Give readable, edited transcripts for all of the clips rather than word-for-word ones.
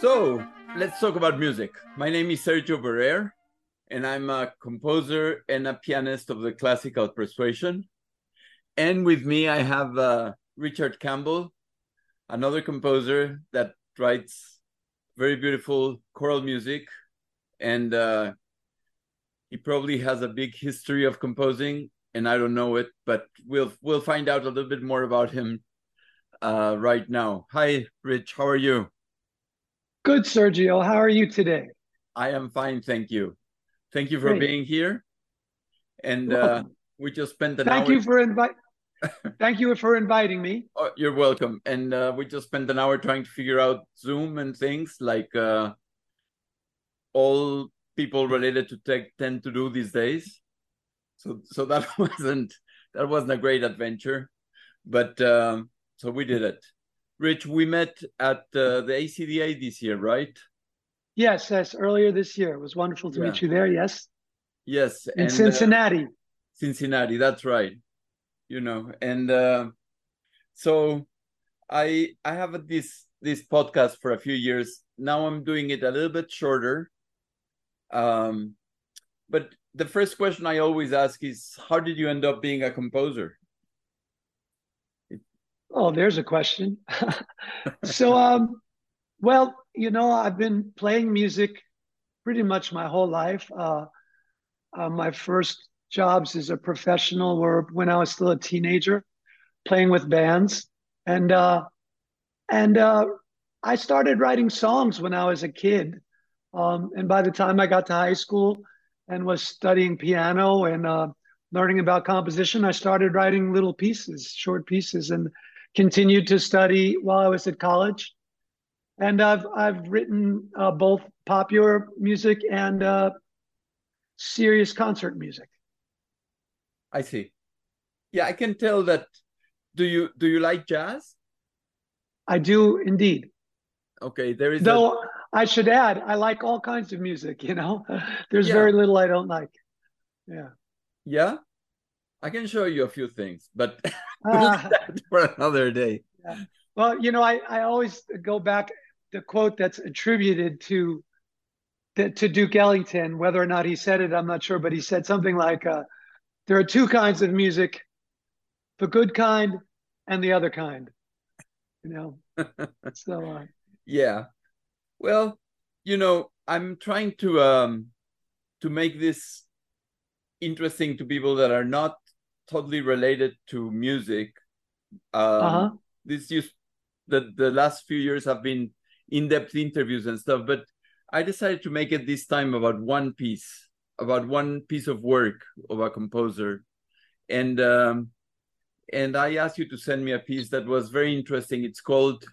So let's talk about music. My name is Sergio Barrer, and I'm a composer and a pianist of the classical persuasion. And with me, I have Richard Campbell, another composer that writes very beautiful choral music. And he probably has a big history of composing, and I don't know it, but we'll find out a little bit more about him right now. Hi, Rich. How are you? Good, Sergio. How are you today? I am fine, thank you. Thank you for Great. being here. And You're welcome. we just spent an Thank hour. you for invite. Thank you for inviting me. Oh, you're welcome. And we just spent an hour trying to figure out Zoom and things like all people related to tech tend to do these days. So that wasn't a great adventure, but so we did it. Rich, we met at the ACDA this year, right? Yes, earlier this year. It was wonderful to Yeah. meet you there. Yes, Yes, in and Cincinnati. Cincinnati. That's right. And so I have this podcast for a few years now. I'm doing it a little bit shorter. Um, but the first question I always ask is, how did you end up being a composer? Oh, there's a question. So, well, I've been playing music pretty much my whole life. My first jobs as a professional were when I was still a teenager, playing with bands, and and I started writing songs when I was a kid. And by the time I got to high school and was studying piano and learning about composition, I started writing little pieces, short pieces, and continued to study while I was at college. And I've written both popular music and serious concert music. I see. Yeah, I can tell that. Do you like jazz? I do indeed. Okay, there is a Though I should add, I like all kinds of music. There's yeah, very little I don't like. Yeah. yeah. I can show you a few things, but we'll leave Ah, that for another day. yeah. Well, I always go back the quote that's attributed to Duke Ellington, whether or not he said it, I'm not sure, but he said something like, "There are two kinds of music: the good kind and the other kind." You know, so Yeah. Well, I'm trying to make this interesting to people that are not totally related to music. Um, uh-huh. this used the last few years have been in-depth interviews and stuff, but I decided to make it this time about one piece of work of a composer, and I asked you to send me a piece that was very interesting. It's called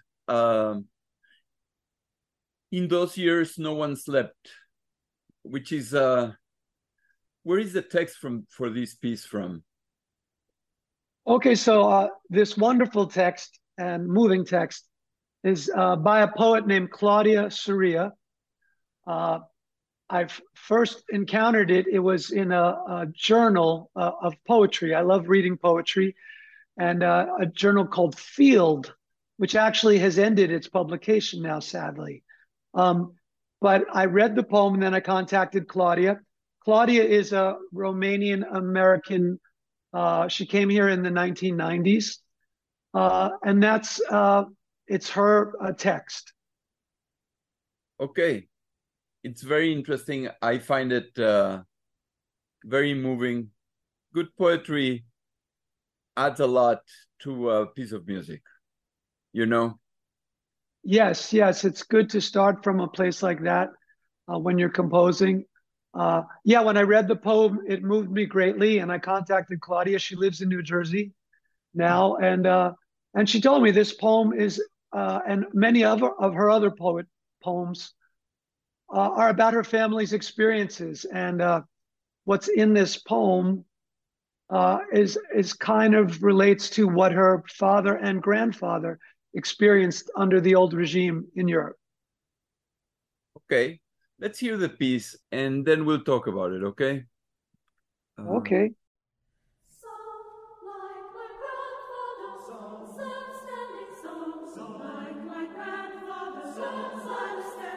"In Those Years No One Slept," which is where is the text from for this piece from? Okay, so this wonderful text and moving text is by a poet named Claudia Soria. Uh, I first encountered it. It was in a journal of poetry. I love reading poetry, and a journal called Field, which actually has ended its publication now, sadly. Um, but I read the poem and then I contacted Claudia. Claudia is a Romanian American. She came here in the 1990s, and it's her text. Okay, it's very interesting. I find it very moving. Good poetry adds a lot to a piece of music, you know? Yes, it's good to start from a place like that when you're composing. Yeah, when I read the poem, it moved me greatly, and I contacted Claudia. She lives in New Jersey now, and she told me this poem is, and many of her other poems are about her family's experiences, and what's in this poem is kind of relates to what her father and grandfather experienced under the old regime in Europe. Okay, let's hear the piece and then we'll talk about it, okay? Uh, Okay. Song like my grandfather, sat standing, sat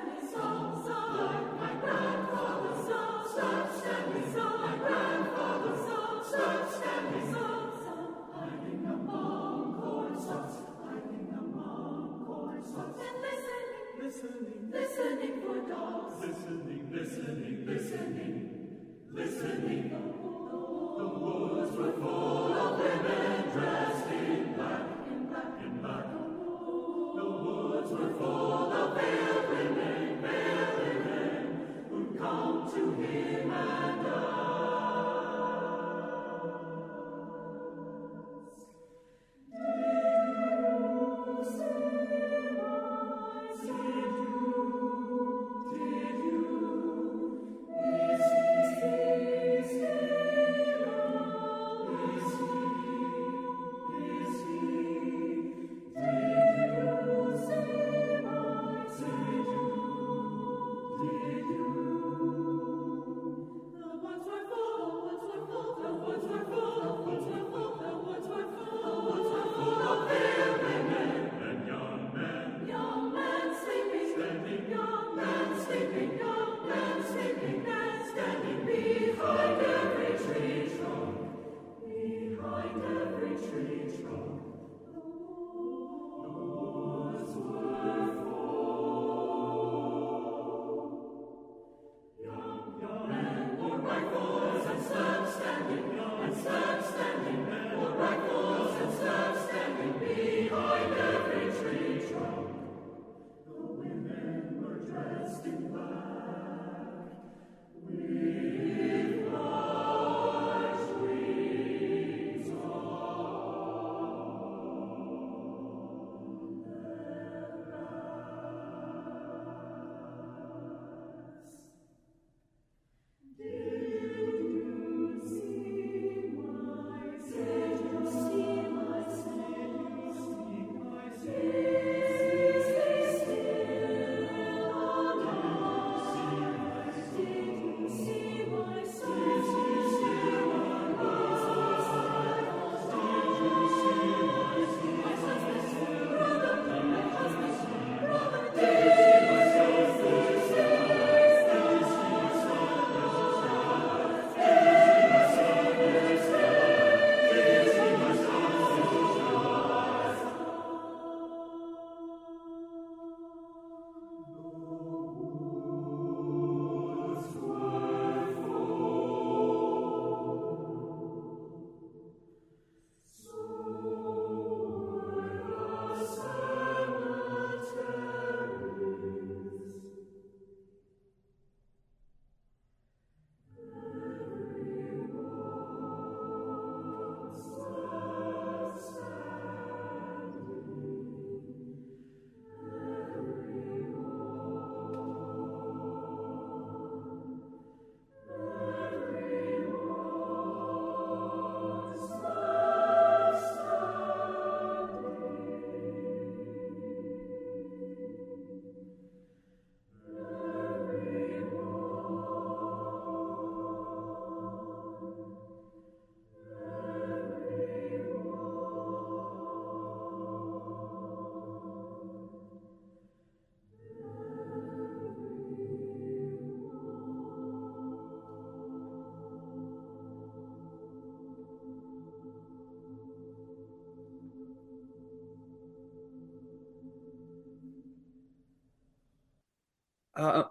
Uh,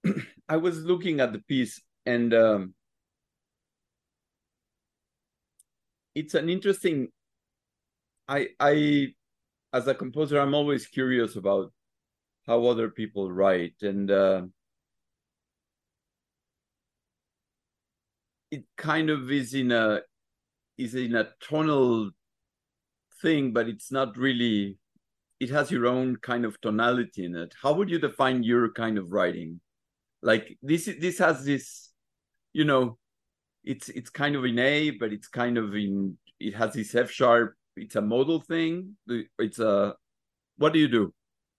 I was looking at the piece, and it's an interesting. I, as a composer, I'm always curious about how other people write, and it kind of is in a tonal thing, but it's not really. It has your own kind of tonality in it. How would you define your kind of writing? Like this has this, you know, it's kind of in A, but it's kind of in it has this F sharp. It's a modal thing. It's a what do you do?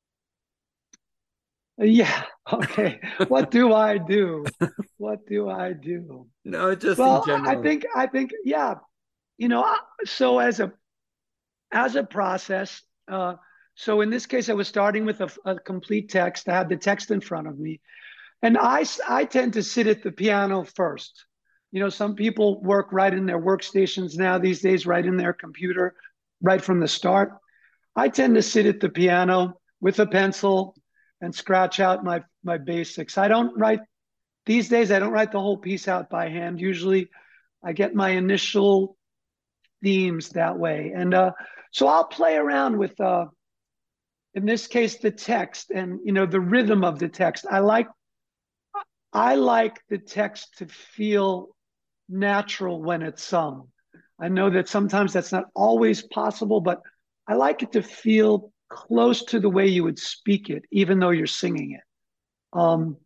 Yeah. Okay. What do I do? What do I do? No, just in Well, general. yeah. You know, so as a process, so in this case, I was starting with a complete text. I had the text in front of me, and I tend to sit at the piano first. You know, some people work right in their workstations now these days, right in their computer, right from the start. I tend to sit at the piano with a pencil and scratch out my basics. I don't write these days I don't write the whole piece out by hand. Usually I get my initial themes that way. And so I'll play around with in this case the text and the rhythm of the text. I like the text to feel natural when it's sung. I know that sometimes that's not always possible, but I like it to feel close to the way you would speak it, even though you're singing it. Um,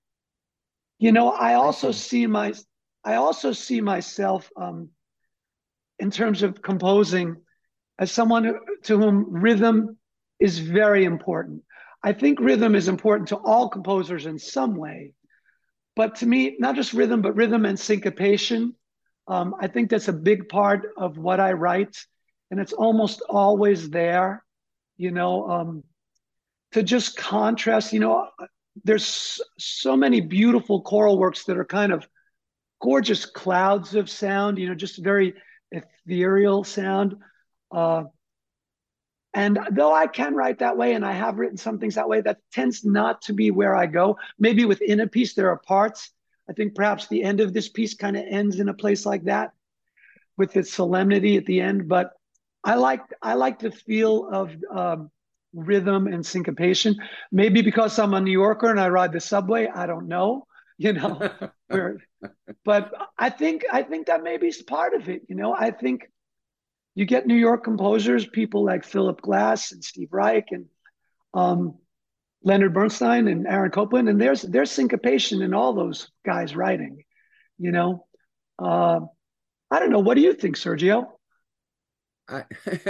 I I also see. see myself in terms of composing as someone to whom rhythm is very important. I think rhythm is important to all composers in some way, but to me, not just rhythm, but rhythm and syncopation. I think that's a big part of what I write, and it's almost always there. You know, to just contrast. There's so many beautiful choral works that are kind of gorgeous clouds of sound. Just very ethereal sound. Uh, and though I can write that way, and I have written some things that way, that tends not to be where I go. Maybe within a piece, there are parts. I think perhaps the end of this piece kind of ends in a place like that with its solemnity at the end. But I like the feel of rhythm and syncopation. Maybe because I'm a New Yorker and I ride the subway. I don't know, where. But I think that maybe is part of it. I think you get New York composers, people like Philip Glass and Steve Reich and um, Leonard Bernstein and Aaron Copland, and there's syncopation in all those guys writing. You know, uh, I don't know. What do you think, Sergio? I,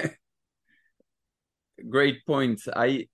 great points.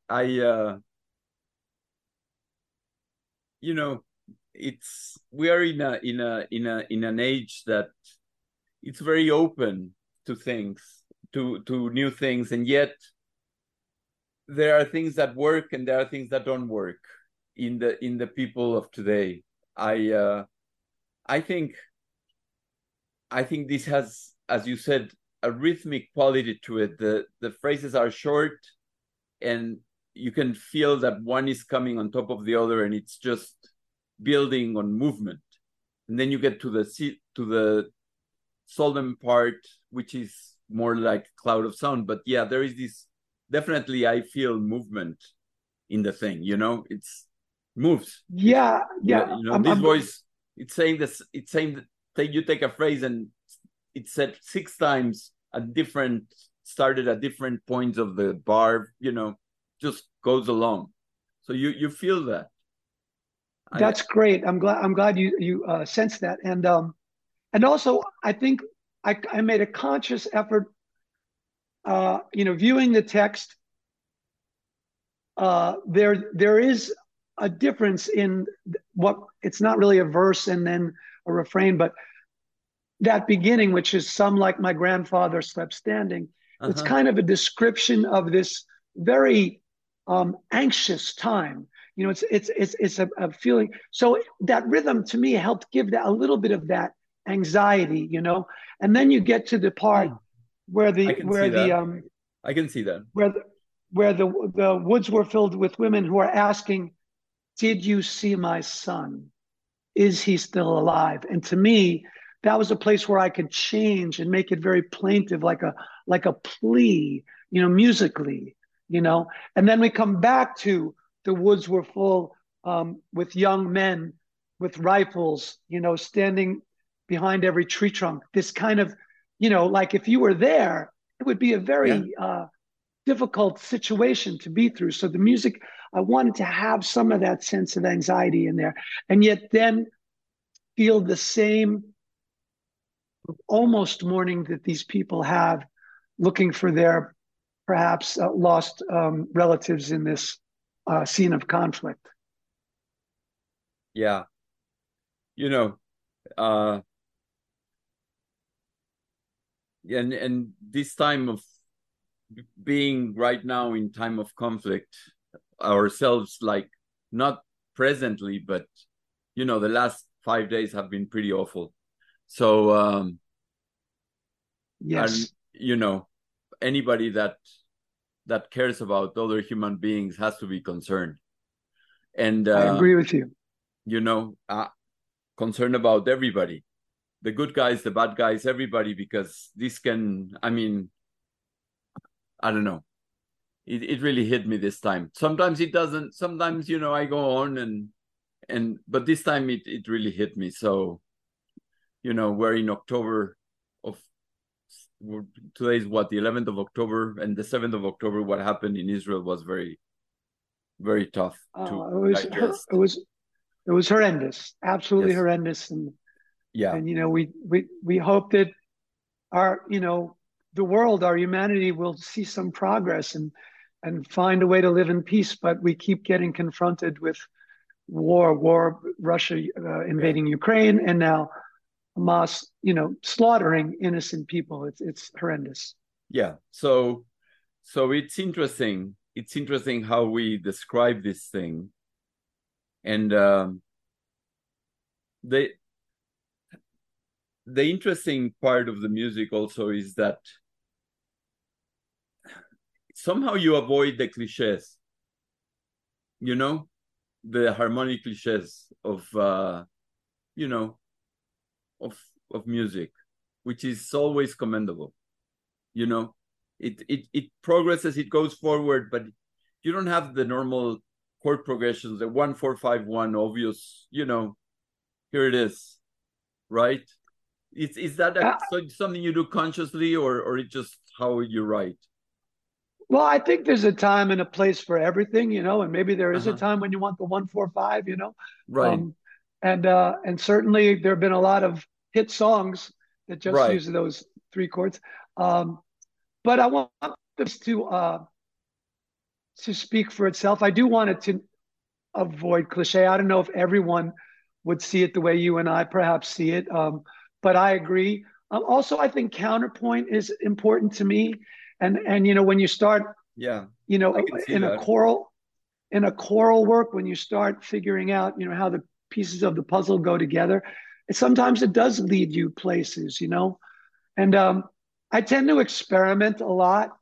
You know, it's we are in an age that it's very open to things, to new things, and yet there are things that work and there are things that don't work in the people of today. I uh, I think I think this has, as you said, a rhythmic quality to it. The phrases are short and you can feel that one is coming on top of the other and it's just building on movement. And then you get to the solemn part, which is more like cloud of sound. But yeah, there is this definitely I feel movement in the thing, it's moves. It's Yeah, yeah. this voice, it's saying this, it's saying that you take a phrase and it's said six times at different started at different points of the bar, just goes along. So you feel that. I That's great. I'm glad you sense that, and also I think I made a conscious effort, viewing the text. There is a difference in what it's not really a verse and then a refrain, but that beginning, which is some like my grandfather slept standing. It's uh-huh. kind of a description of this very anxious time. It's a feeling. So that rhythm to me helped give that a little bit of that anxiety, and then you get to the part Hmm. where I the can where see the that. I can see that. where the, where the woods were filled with women who are asking, "Did you see my son? Is he still alive?" And to me, that was a place where I could change and make it very plaintive, like a plea, musically, And then we come back to the woods were full with young men with rifles, standing behind every tree trunk. This kind of, like if you were there, it would be a Yeah. very difficult situation to be through. So the music, I wanted to have some of that sense of anxiety in there, and yet then feel the same almost mourning that these people have, looking for their perhaps lost relatives in this scene of conflict. Yeah. You know, uh and this time of being right now in time of conflict ourselves, like not presently, but the last 5 days have been pretty awful. So and Yes, anybody that cares about other human beings has to be concerned. And I agree with you. you know concerned about everybody, the good guys, the bad guys, everybody, because this can, I mean, I don't know. It really hit me this time. Sometimes it doesn't. Sometimes, you know, I go on but this time it really hit me. So, you know, we're in October of, today's what, the 11th of October, and the 7th of October, what happened in Israel was very, very tough to digest. It was horrendous, absolutely Yes. horrendous. Yeah. And, you know, we hope that our, you know, the world, our humanity will see some progress and find a way to live in peace. But we keep getting confronted with war, Russia invading Ukraine, and now Hamas, you know, slaughtering innocent people. It's horrendous. Yeah. So it's interesting. It's interesting how we describe this thing. And the interesting part of the music also is that somehow you avoid the cliches, you know, the harmonic cliches of you know, of music, which is always commendable. You know, it progresses, it goes forward, but you don't have the normal chord progressions, the 1-4-5-1 obvious, you know, here it is, right? Is that something you do consciously, or it's just how you write? Well, I think there's a time and a place for everything, you know, and maybe there is a time when you want the 1-4-5, you know, right? And certainly there have been a lot of hit songs that just use those three chords. But I want this to speak for itself. I do want it to avoid cliche. I don't know if everyone would see it the way you and I perhaps see it, but I agree. Also, I think counterpoint is important to me. And you know, when you start, you know, in a choral work, when you start figuring out, you know, how the pieces of the puzzle go together, sometimes it does lead you places, you know. And I tend to experiment a lot.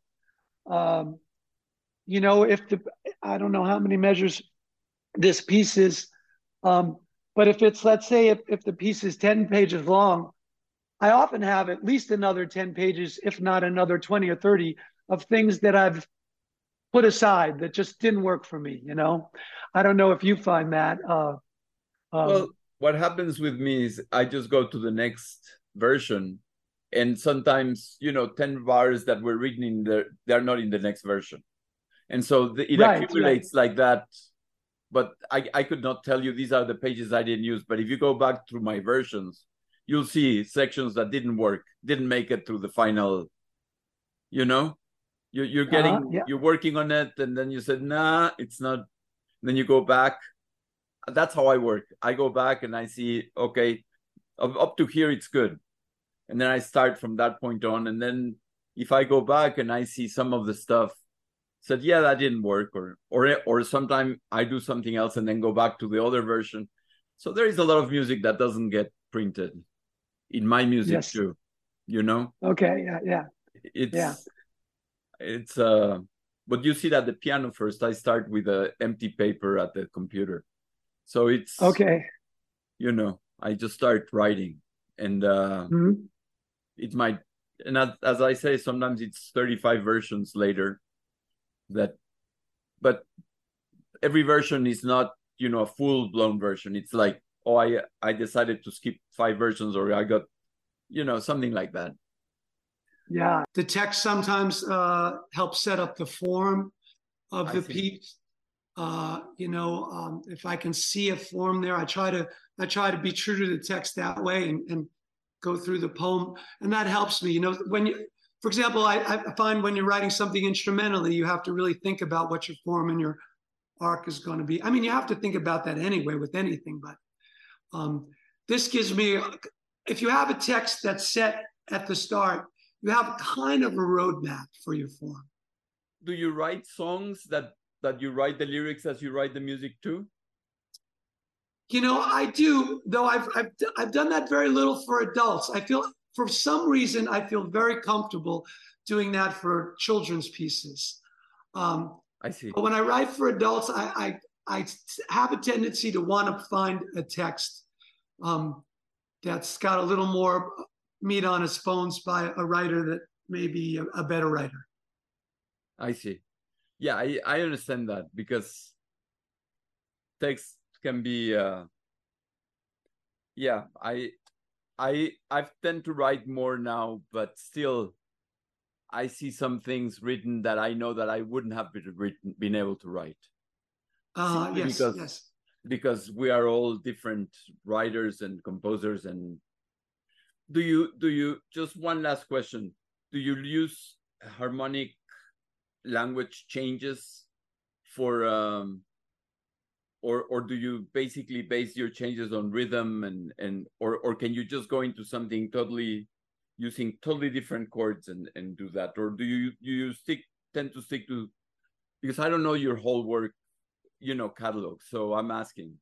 You know, I don't know how many measures this piece is, but if it's, let's say, if the piece is 10 pages long, I often have at least another 10 pages, if not another 20 or 30, of things that I've put aside that just didn't work for me, you know? I don't know if you find that. Well, what happens with me is I just go to the next version. And sometimes, you know, 10 bars that were written in there, they're not in the next version. And so it accumulates like that. But I could not tell you these are the pages I didn't use. But if you go back through my versions, you'll see sections that didn't work, didn't make it through the final, you know? You're getting, you're working on it, and then you said, nah, it's not. Then you go back. That's how I work. I go back and I see, okay, up to here, it's good. And then I start from that point on. And then if I go back and I see some of the stuff, said, yeah, that didn't work, or sometimes I do something else and then go back to the other version. So there is a lot of music that doesn't get printed in my music too, you know? Okay, yeah. It's but you see that the piano first, I start with an empty paper at the computer. So it's okay. You know, I just start writing, and it might, and as I say, sometimes it's 35 versions later but every version is not, you know, a full-blown version. It's like, oh, I decided to skip 5 versions, or I got, you know, something like that. Yeah, the text sometimes helps set up the form of the piece. You know, if I can see a form there, I try to be true to the text that way and go through the poem, and that helps me. You know, for example, I find when you're writing something instrumentally, you have to really think about what your form and your arc is going to be. I mean, you have to think about that anyway with anything, but this gives me, if you have a text that's set at the start, you have kind of a roadmap for your form. Do you write songs that you write the lyrics as you write the music too? You know, I do, though I've done that very little for adults. I feel, for some reason, I feel very comfortable doing that for children's pieces. I see. But when I write for adults, I have a tendency to want to find a text that's got a little more meat on its bones by a writer that may be a better writer. I see. Yeah, I understand that because text can be yeah, I've tend to write more now, but still I see some things written that I know that I wouldn't have been able to write. Simply Yes, yes. because we are all different writers and composers. And do you just one last question, do you use harmonic language changes for or do you basically base your changes on rhythm and or can you just go into something totally using totally different chords and do that, or do you tend to stick to, because I don't know your whole work, catalog, so I'm asking.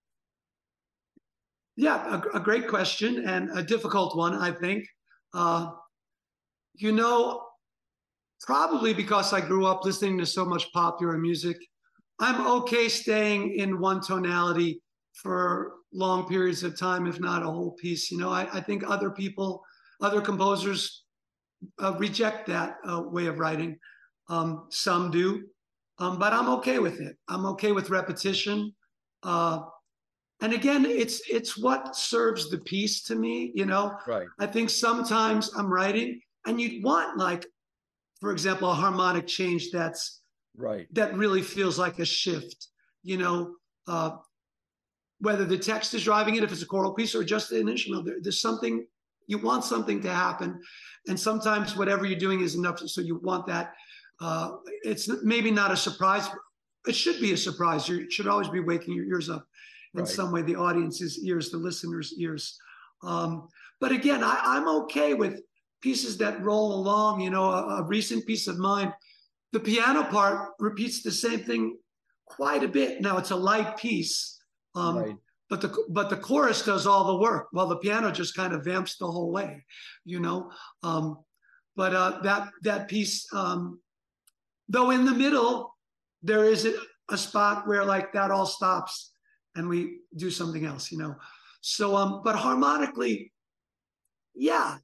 Yeah, a great question and a difficult one, I think. Uh, you know, Probably because I grew up listening to so much popular music, I'm okay staying in one tonality for long periods of time, if not a whole piece. I think other people, other composers reject that way of writing. Some do, but I'm okay with it. I'm okay with repetition. And again, it's what serves the piece to me. Right. I think sometimes I'm writing, and you'd want, like, for example, a harmonic change Right. that really feels like a shift. You know, uh, Whether the text is driving it, if it's a choral piece, or just an instrumental, there's something you want something to happen, and sometimes whatever you're doing is enough. So you want that. It's maybe not a surprise. It should be a surprise. You should always be waking your ears up in Right. some way, the audience's ears, the listener's ears. But again, I'm okay with pieces that roll along. A recent piece of mine, the piano part repeats the same thing quite a bit. Now it's a light piece, Right. but the chorus does all the work while the piano just kind of vamps the whole way. You know, but that piece, though, in the middle there is a spot where, like, that all stops and we do something else. So but harmonically, yeah.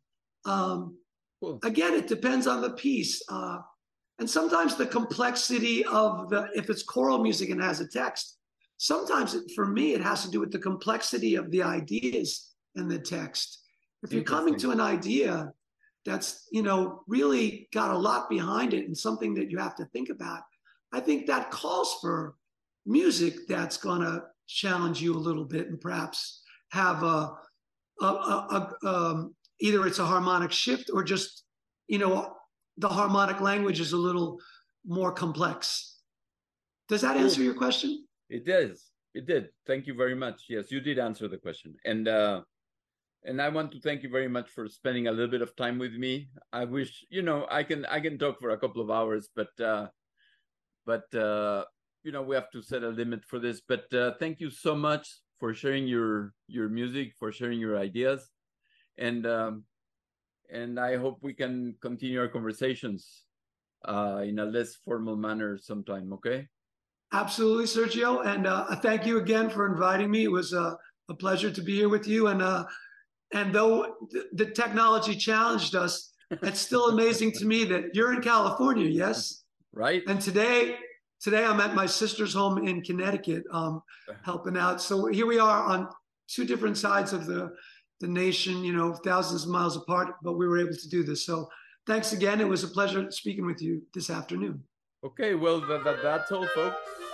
Cool. Again, it depends on the piece. And sometimes the complexity of if it's choral music and has a text, sometimes for me, it has to do with the complexity of the ideas in the text. If you're coming Interesting. to an idea that's, really got a lot behind it and something that you have to think about, I think that calls for music that's going to challenge you a little bit and perhaps have either it's a harmonic shift or just, the harmonic language is a little more complex. Does that answer Cool. your question? It does. It did. Thank you very much. Yes, you did answer the question. And I want to thank you very much for spending a little bit of time with me. I wish, I can talk for a couple of hours, but we have to set a limit for this. But thank you so much for sharing your music, for sharing your ideas, and I hope we can continue our conversations in a less formal manner sometime. Okay. Absolutely, Sergio. And thank you again for inviting me. It was a pleasure to be here with you. And though the technology challenged us, it's still amazing to me that you're in California, yes? Right. And today I'm at my sister's home in Connecticut, helping out. So here we are on two different sides of the nation, thousands of miles apart, but we were able to do this. So thanks again. It was a pleasure speaking with you this afternoon. Okay. Well, that's all, folks.